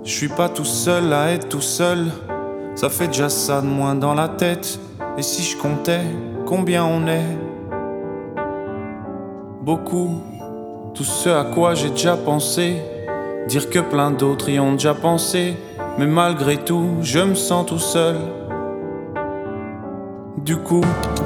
Je suis pas tout seul à être tout seul. Ça fait déjà ça de moins dans la tête. Et si je comptais combien on est? Beaucoup. Tout ce à quoi j'ai déjà pensé. Dire que plein d'autres y ont déjà pensé. Mais malgré tout, je me sens tout seul. Du coup,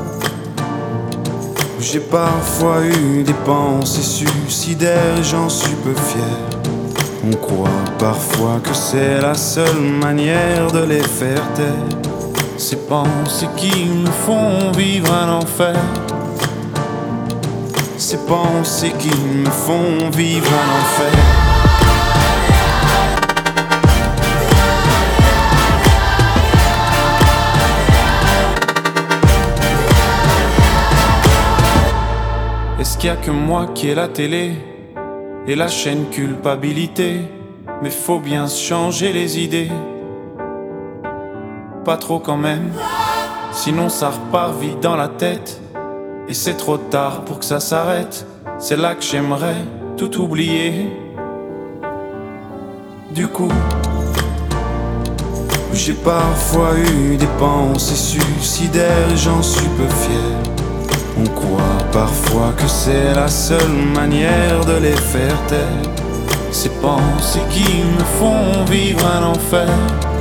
j'ai parfois eu des pensées suicidaires et j'en suis peu fier. On croit parfois que c'est la seule manière de les faire taire. Ces pensées qui me font vivre un enfer. Ces pensées qui me font vivre un enfer. Est-ce qu'il y a que moi qui ai la télé et la chaîne culpabilité? Mais faut bien se changer les idées. Pas trop quand même, sinon ça repart vite dans la tête. Et c'est trop tard pour que ça s'arrête. C'est là que j'aimerais tout oublier. Du coup, j'ai parfois eu des pensées suicidaires et j'en suis peu fier. On croit parfois que c'est la seule manière de les faire taire. Ces pensées qui me font vivre un enfer.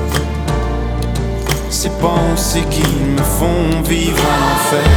Ces pensées qui me font vivre un enfer.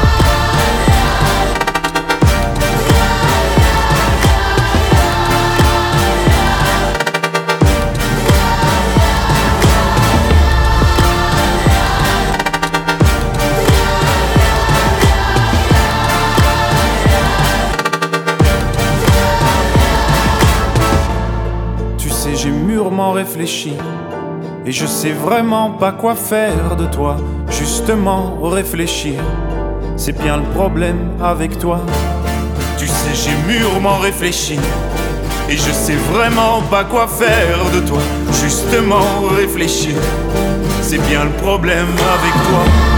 J'ai mûrement réfléchi et je sais vraiment pas quoi faire de toi. Justement réfléchir, c'est bien le problème avec toi. Tu sais, j'ai mûrement réfléchi et je sais vraiment pas quoi faire de toi. Justement réfléchir, c'est bien le problème avec toi.